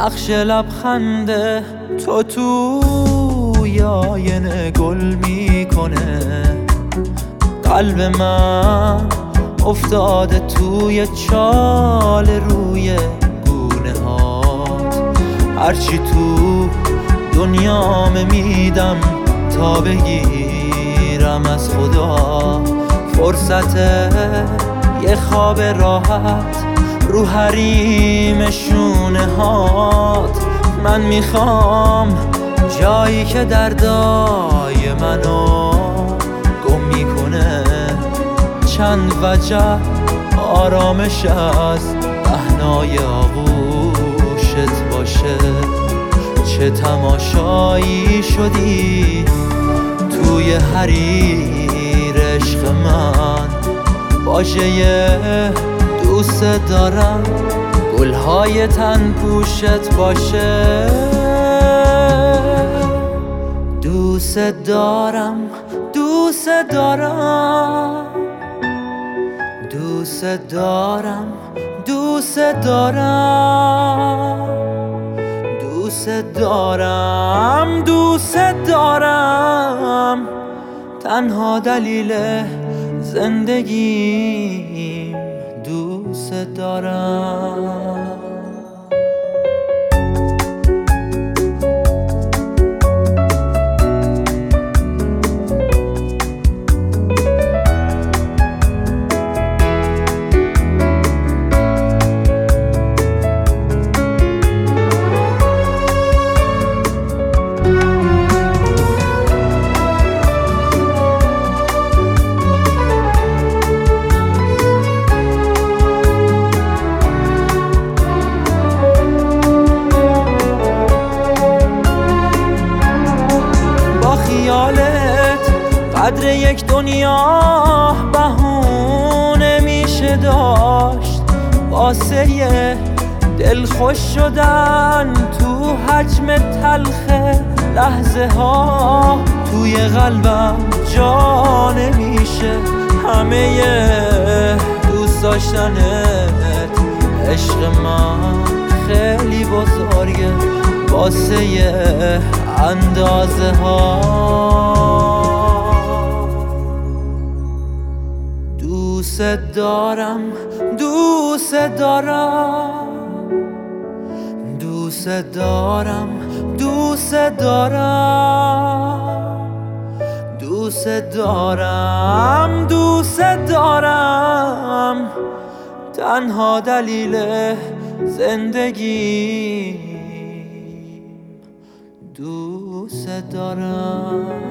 نقش لبخنده تو توی آینه گل میکنه. قلب من افتاده توی چال روی گونه هات. هرچی تو دنیام میدم تا بگیرم از خدا فرصت یه خواب راحت رو حریم شونه هات. من میخوام جایی که دردای منو گم میکنه، چند وجه آرامش از پهنای آغوشت باشه. چه تماشایی شدی توی حریر عشق من، واژه دوست دارم گلهای تن پوشت باشه. دوست دارم، دوست دارم، دوست دارم، دوست دارم، دوست دارم، دوست دارم. تنها دلیل زندگیم دوست دارم. قدر یک دنیا بهونه میشه داشت واسه دل خوش شدن تو حجم تلخ لحظه ها. توی قلبم جا نمیشه همه دوست داشتنت. عشق من خیلی بزرگه واسه اندازه ها. دوست دارم، دوست دارم، دوست دارم، دوست دارم، دوست دارم، دوست دارم. تنها دلیل زندگی دوست دارم.